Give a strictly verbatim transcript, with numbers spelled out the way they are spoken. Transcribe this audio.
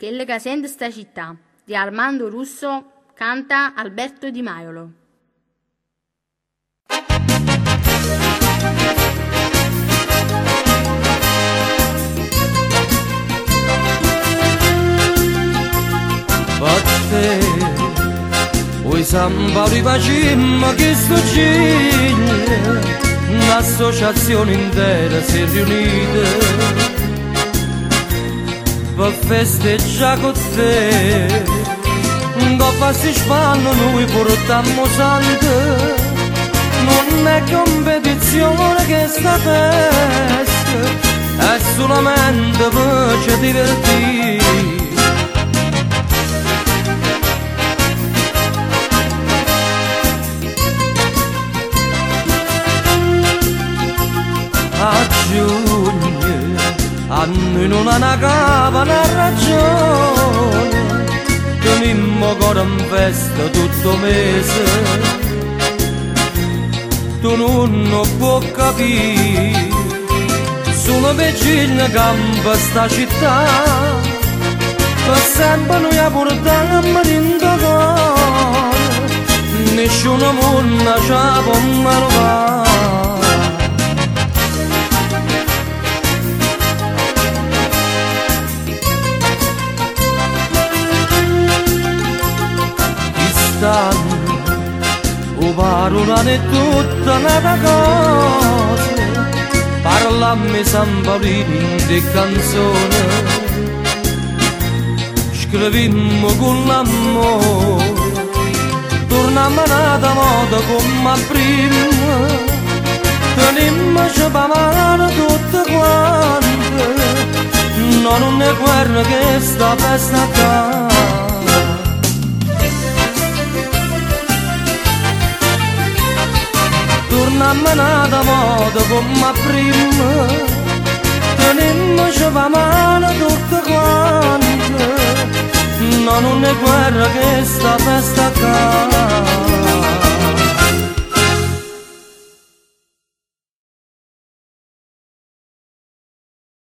Quelle che sente sta città di Armando Russo canta Alberto Di Maiolo. Batte, oi San Paolo di Pacimma che sto giglia, un'associazione intera si è riunita per festeggiare con te. Dopo si spanno noi portammo santo, non è competizione che sta festa, è solamente per ci divertire. A giugno a noi non ha capa una ragione, tenimmo ancora in festa tutto mese. Tu non puoi capire, sono vicino campa sta città, per sempre noi la portiamo in cuore, nessuno mondo ci può manovare. O parola è tutta una cosa, parlammi San Paolino di canzone, scrivimmo con l'amore, tornammo nata moda come prima, tenimmoci per mano tutte quante, no, non è guerra che sta festa qua. Tornammo nata moda come prima, tenimmoci per mano tutte quante, no, non è guerra che sta festa qua.